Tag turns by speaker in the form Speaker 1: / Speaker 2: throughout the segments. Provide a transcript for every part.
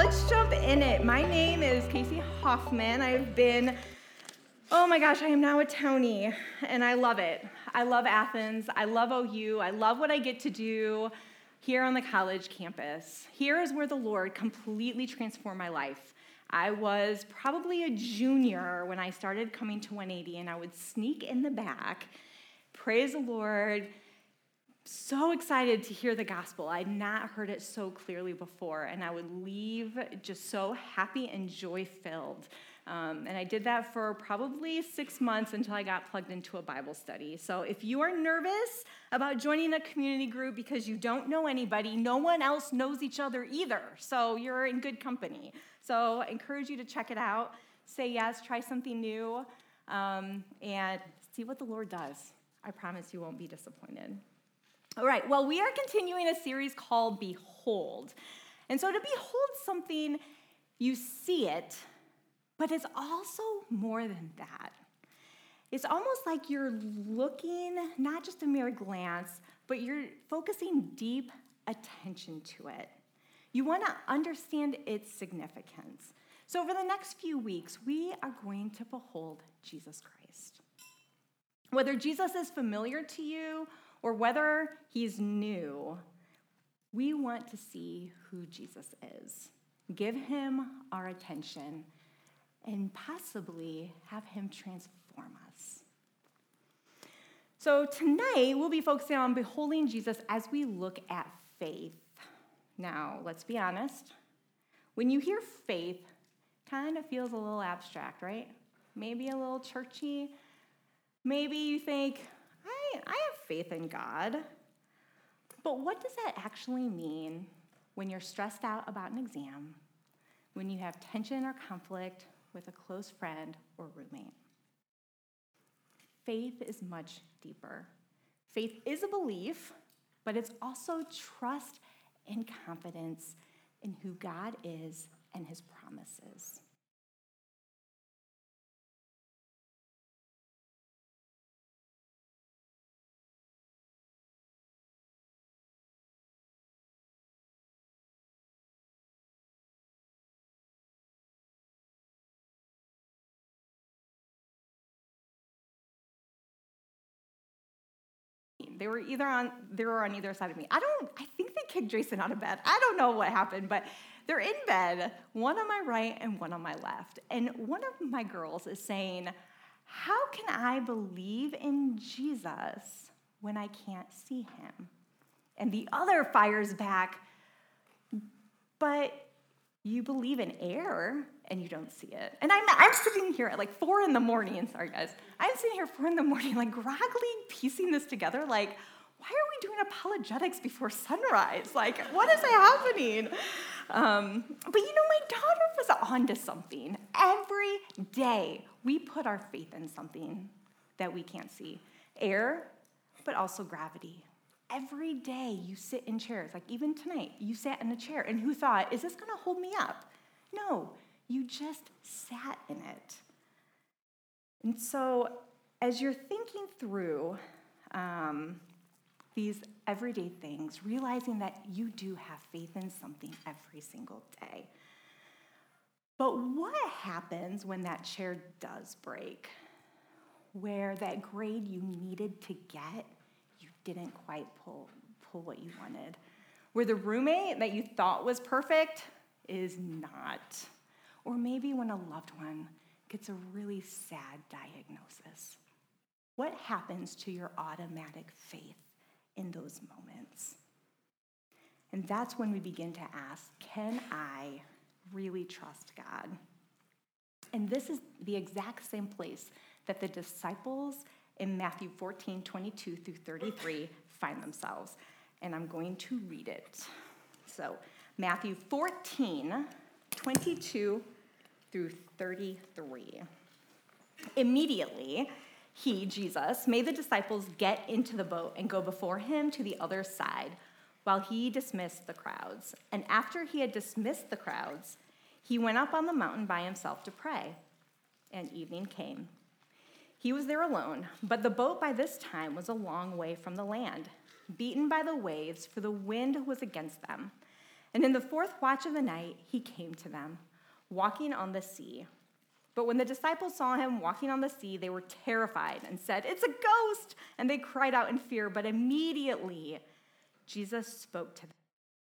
Speaker 1: let's jump in it. My name is Casey Hoffman. I've been, oh my gosh, I am now a townie, and I love it. I love Athens. I love OU. I love what I get to do here on the college campus. Here is where the Lord completely transformed my life. I was probably a junior when I started coming to 180, and I would sneak in the back, praise the Lord, so excited to hear the gospel. I'd not heard it so clearly before, and I would leave just so happy and joy-filled. And I did that for probably 6 months until I got plugged into a Bible study. So if you are nervous about joining a community group because you don't know anybody, no one else knows each other either. So you're in good company. So I encourage you to check it out. Say yes, try something new, and see what the Lord does. I promise you won't be disappointed. All right, well, we are continuing a series called Behold. And so to behold something, you see it, but it's also more than that. It's almost like you're looking, not just a mere glance, but you're focusing deep attention to it. You want to understand its significance. So over the next few weeks, we are going to behold Jesus Christ. Whether Jesus is familiar to you or whether he's new, we want to see who Jesus is. Give him our attention and possibly have him transform us. So tonight, we'll be focusing on beholding Jesus as we look at faith. Now, let's be honest. When you hear faith, kind of feels a little abstract, right? Maybe a little churchy. Maybe you think, I have faith in God. But what does that actually mean when you're stressed out about an exam, when you have tension or conflict with a close friend or roommate? Faith is much deeper. Faith is a belief, but it's also trust and confidence in who God is and his promises. They were on either side of me. I think they kicked Jason out of bed. I don't know what happened, but they're in bed, one on my right and one on my left. And one of my girls is saying, how can I believe in Jesus when I can't see him? And the other fires back, but you believe in air and you don't see it. And I'm sitting here at like 4 in the morning. Sorry, guys. I'm sitting here 4 in the morning, like groggily piecing this together. Like, why are we doing apologetics before sunrise? Like, what is happening? But my daughter was onto something. Every day we put our faith in something that we can't see. Air, but also gravity. Every day you sit in chairs, like even tonight, you sat in a chair, and who thought, is this going to hold me up? No, you just sat in it. And so as you're thinking through these everyday things, realizing that you do have faith in something every single day. But what happens when that chair does break? Where that grade you needed to get, didn't quite pull what you wanted. Where the roommate that you thought was perfect is not. Or maybe when a loved one gets a really sad diagnosis. What happens to your automatic faith in those moments? And that's when we begin to ask, can I really trust God? And this is the exact same place that the disciples in Matthew 14:22 through 33 find themselves. And I'm going to read it. So Matthew 14:22 through 33. Immediately, he, Jesus, made the disciples get into the boat and go before him to the other side while he dismissed the crowds. And after he had dismissed the crowds, he went up on the mountain by himself to pray. And evening came. He was there alone, but the boat by this time was a long way from the land, beaten by the waves, for the wind was against them. And in the fourth watch of the night, he came to them, walking on the sea. But when the disciples saw him walking on the sea, they were terrified and said, "It's a ghost!" And they cried out in fear. But immediately, Jesus spoke to them.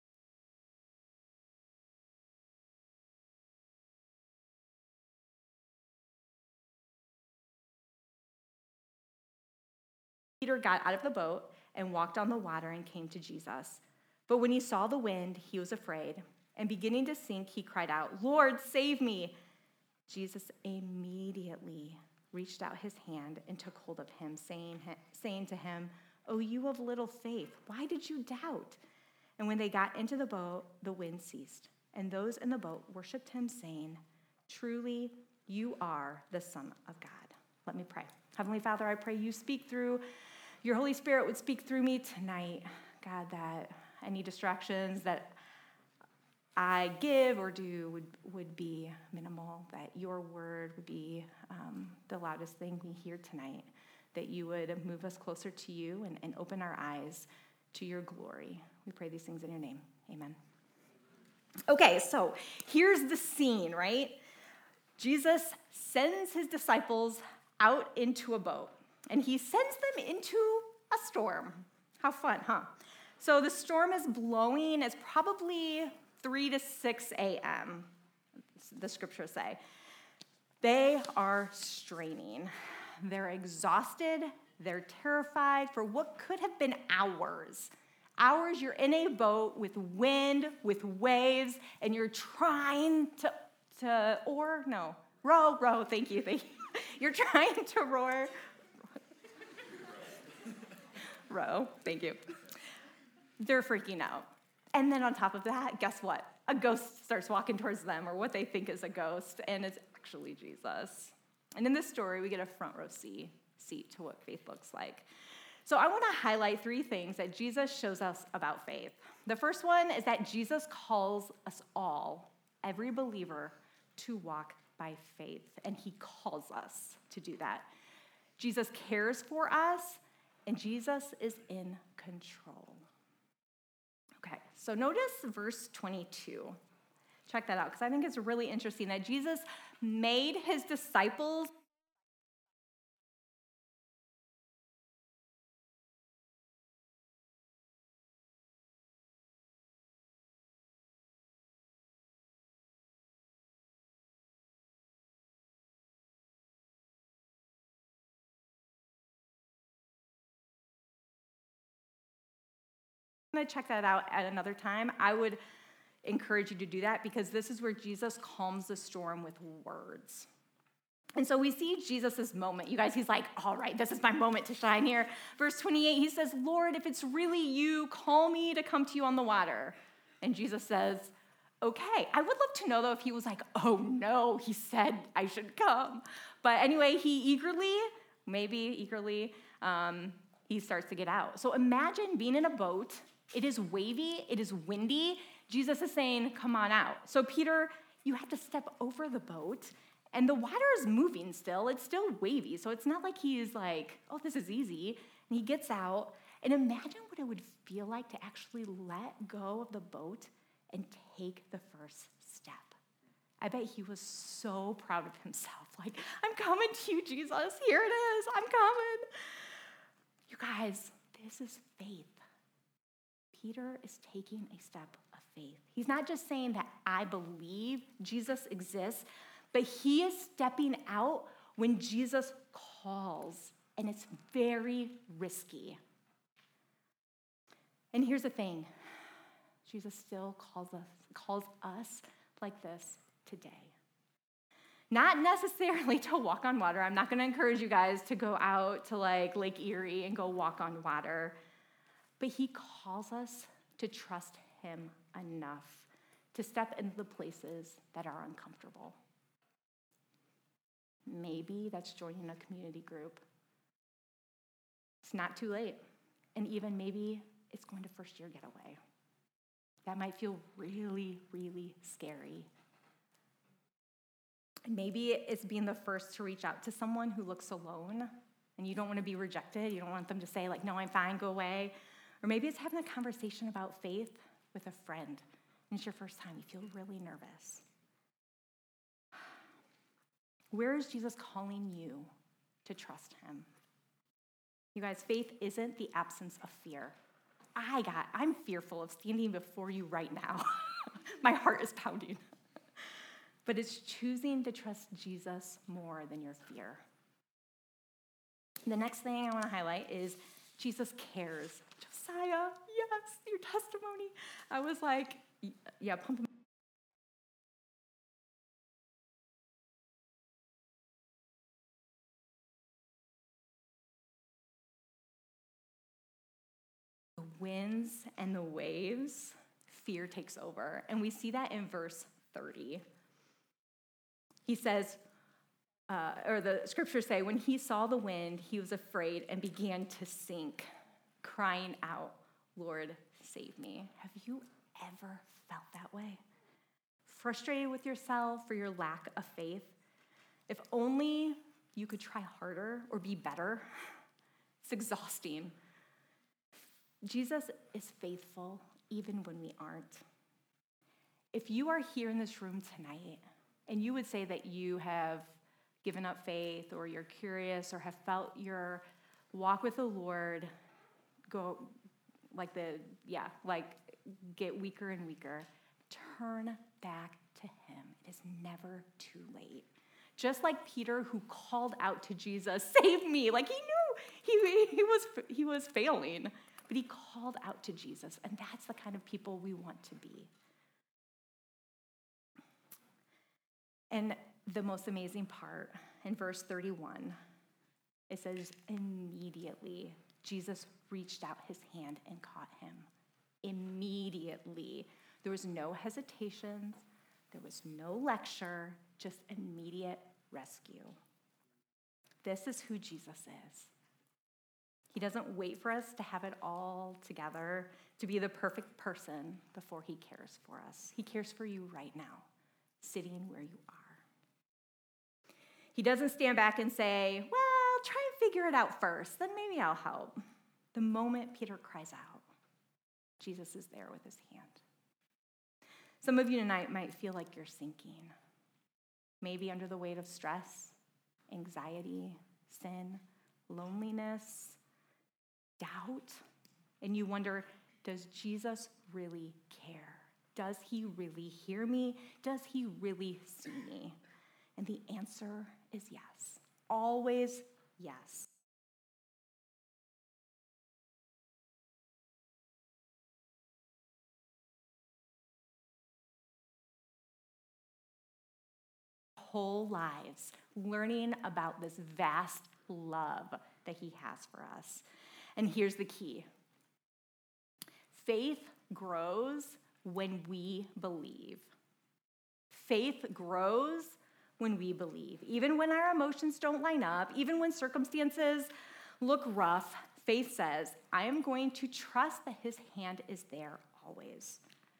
Speaker 1: Peter got out of the boat and walked on the water and came to Jesus. But when he saw the wind, he was afraid. And beginning to sink, he cried out, "Lord, save me!" Jesus immediately reached out his hand and took hold of him, saying to him, "Oh, you of little faith, why did you doubt?" And when they got into the boat, the wind ceased. And those in the boat worshiped him, saying, "Truly, you are the Son of God." Let me pray. Heavenly Father, I pray you speak through, your Holy Spirit would speak through me tonight. God, that any distractions that I give or do would be minimal, that your word would be the loudest thing we hear tonight, that you would move us closer to you and open our eyes to your glory. We pray these things in your name. Amen. Okay, so here's the scene, right? Jesus sends his disciples out into a boat, and he sends them into a storm. How fun, huh? So the storm is blowing. It's probably 3 to 6 a.m., the scriptures say. They are straining. They're exhausted. They're terrified for what could have been hours. Hours you're in a boat with wind, with waves, and you're trying row, thank you. You're trying to row, thank you. They're freaking out. And then on top of that, guess what? A ghost starts walking towards them, or what they think is a ghost, and it's actually Jesus. And in this story, we get a front row seat to what faith looks like. So I want to highlight 3 things that Jesus shows us about faith. The first one is that Jesus calls us all, every believer, to walk by faith, and he calls us to do that. Jesus cares for us, and Jesus is in control. Okay, so notice verse 22. Check that out, because I think it's really interesting that Jesus made his disciples going to check that out at another time. I would encourage you to do that, because this is where Jesus calms the storm with words. And so we see Jesus' moment. You guys, he's like, all right, this is my moment to shine here. Verse 28, he says, "Lord, if it's really you, call me to come to you on the water." And Jesus says, okay. I would love to know, though, if he was like, oh no, he said I should come. But anyway, he eagerly, he starts to get out. So imagine being in a boat. It is wavy, it is windy. Jesus is saying, come on out. So Peter, you have to step over the boat, and the water is moving still. It's still wavy, so it's not like he's like, oh, this is easy. And he gets out, and imagine what it would feel like to actually let go of the boat and take the first step. I bet he was so proud of himself. Like, I'm coming to you, Jesus. Here it is. I'm coming. You guys, this is faith. Peter is taking a step of faith. He's not just saying that I believe Jesus exists, but he is stepping out when Jesus calls, and it's very risky. And here's the thing. Jesus still calls us like this today. Not necessarily to walk on water. I'm not going to encourage you guys to go out to like Lake Erie and go walk on water. But he calls us to trust him enough to step into the places that are uncomfortable. Maybe that's joining a community group. It's not too late. And even maybe it's going to first year getaway. That might feel really, really scary. Maybe it's being the first to reach out to someone who looks alone and you don't want to be rejected. You don't want them to say, like, no, I'm fine, go away. Or maybe it's having a conversation about faith with a friend and it's your first time, you feel really nervous. Where is Jesus calling you to trust him? You guys, faith isn't the absence of fear. I'm fearful of standing before you right now. My heart is pounding. But it's choosing to trust Jesus more than your fear. The next thing I want to highlight is Jesus cares. Josiah, yes, your testimony. I was like, yeah, pumping. The winds and the waves, fear takes over. And we see that in verse 30. He says, or the scriptures say, when he saw the wind, he was afraid and began to sink, crying out, Lord, save me. Have you ever felt that way? Frustrated with yourself for your lack of faith? If only you could try harder or be better. It's exhausting. Jesus is faithful even when we aren't. If you are here in this room tonight and you would say that you have given up faith or you're curious or have felt your walk with the Lord get weaker and weaker, turn back to him. It is never too late. Just like Peter, who called out to Jesus, save me. Like he knew he was failing, but he called out to Jesus, and that's the kind of people we want to be. And the most amazing part, in verse 31, it says, immediately, Jesus reached out his hand and caught him. Immediately. There was no hesitation. There was no lecture, just immediate rescue. This is who Jesus is. He doesn't wait for us to have it all together, to be the perfect person before he cares for us. He cares for you right now, sitting where you are. He doesn't stand back and say, well, try and figure it out first, then maybe I'll help. The moment Peter cries out, Jesus is there with his hand. Some of you tonight might feel like you're sinking, maybe under the weight of stress, anxiety, sin, loneliness, doubt, and you wonder, does Jesus really care? Does he really hear me? Does he really see me? And the answer is yes. Always yes. Whole lives learning about this vast love that he has for us. And here's the key. Faith grows when we believe. Faith grows when we believe. Even when our emotions don't line up, even when circumstances look rough, faith says, I am going to trust that his hand is there always.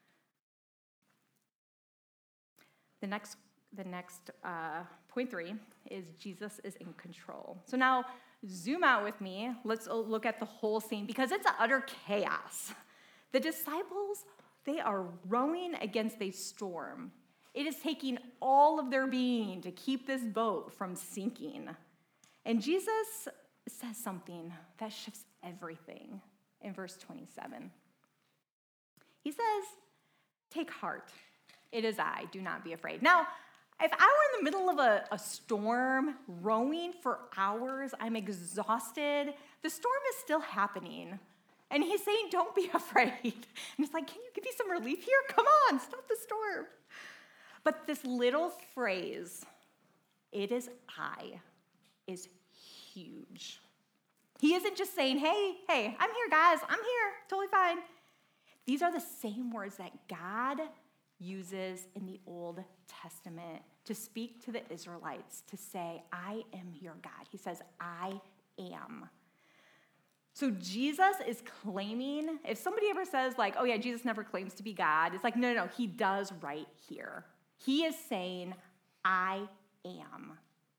Speaker 1: The next point 3 is Jesus is in control. So now zoom out with me. Let's look at the whole scene because it's utter chaos. The disciples, they are rowing against a storm. It is taking all of their being to keep this boat from sinking. And Jesus says something that shifts everything in verse 27. He says, take heart. It is I. Do not be afraid. Now, if I were in the middle of a storm, rowing for hours, I'm exhausted, the storm is still happening. And he's saying, don't be afraid. And it's like, can you give me some relief here? Come on, stop the storm. But this little phrase, it is I, is huge. He isn't just saying, hey, I'm here, guys. I'm here, totally fine. These are the same words that God uses in the Old Testament to speak to the Israelites, to say, I am your God. He says, I am. So Jesus is claiming, if somebody ever says like, oh yeah, Jesus never claims to be God, it's like, no, he does right here. He is saying, I am.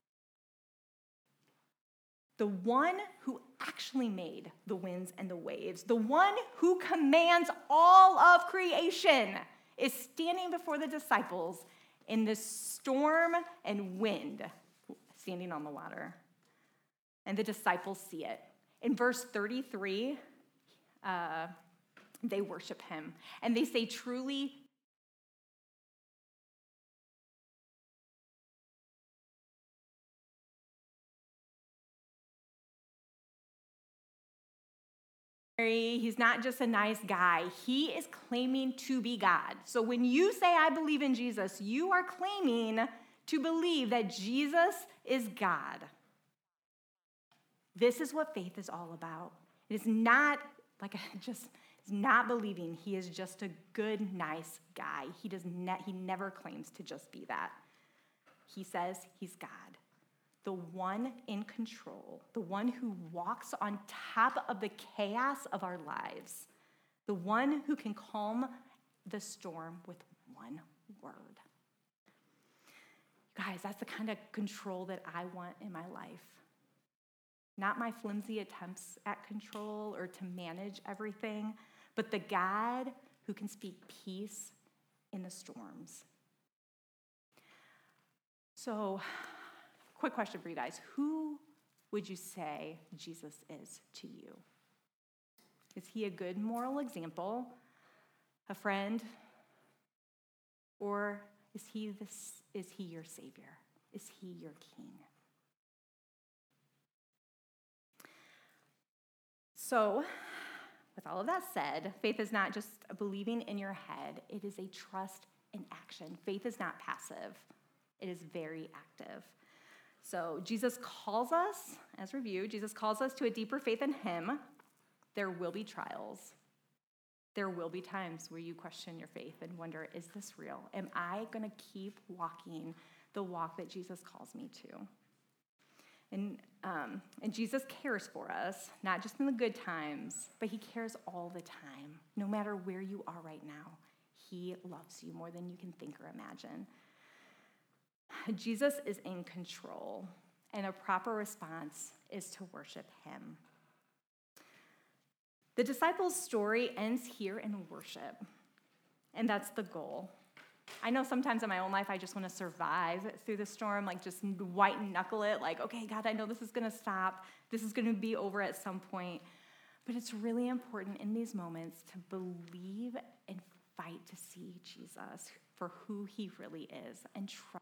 Speaker 1: The one who actually made the winds and the waves, the one who commands all of creation. is standing before the disciples in this storm and wind, standing on the water. And the disciples see it. In verse 33, they worship him. And they say, truly, he's not just a nice guy. He is claiming to be God. So when you say, I believe in Jesus, you are claiming to believe that Jesus is God. This is what faith is all about. It is not it's not believing he is just a good, nice guy. He never claims to just be that. He says he's God, the one in control, the one who walks on top of the chaos of our lives, the one who can calm the storm with one word. Guys, that's the kind of control that I want in my life. Not my flimsy attempts at control or to manage everything, but the God who can speak peace in the storms. So, quick question for you guys. Who would you say Jesus is to you? Is he a good moral example, a friend, or is he your Savior? Is he your King? So, with all of that said, faith is not just a believing in your head. It is a trust in action. Faith is not passive. It is very active. So Jesus calls us, as review, Jesus calls us to a deeper faith in him. There will be trials. There will be times where you question your faith and wonder, is this real? Am I going to keep walking the walk that Jesus calls me to? And Jesus cares for us, not just in the good times, but he cares all the time. No matter where you are right now, he loves you more than you can think or imagine. Jesus is in control, and a proper response is to worship him. The disciples' story ends here in worship, and that's the goal. I know sometimes in my own life I just want to survive through the storm, like just white knuckle it, like, okay, God, I know this is going to stop. This is going to be over at some point. But it's really important in these moments to believe and fight to see Jesus for who he really is and trust.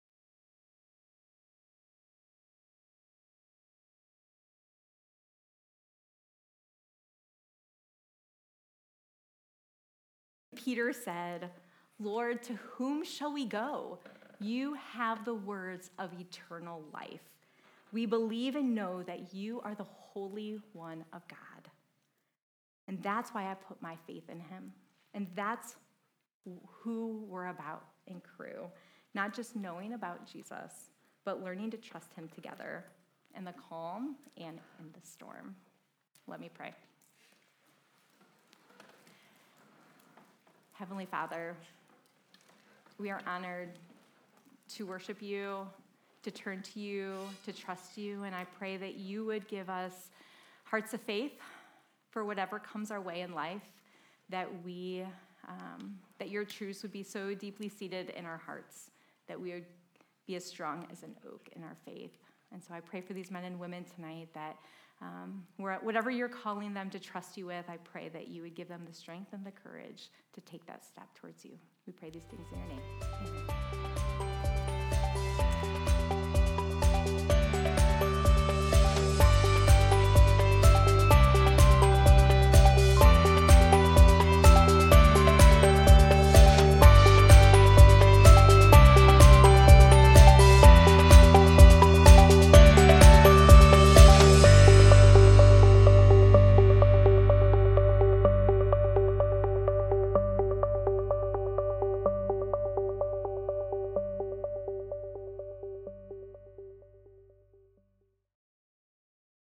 Speaker 1: Peter said, Lord, to whom shall we go? You have the words of eternal life. We believe and know that you are the Holy One of God. And that's why I put my faith in him. And that's who we're about in Cru. Not just knowing about Jesus, but learning to trust him together in the calm and in the storm. Let me pray. Heavenly Father, we are honored to worship you, to turn to you, to trust you, and I pray that you would give us hearts of faith for whatever comes our way in life, that that your truths would be so deeply seated in our hearts, that we would be as strong as an oak in our faith. And so I pray for these men and women tonight that whatever you're calling them to trust you with, I pray that you would give them the strength and the courage to take that step towards you. We pray these things in your name. Amen.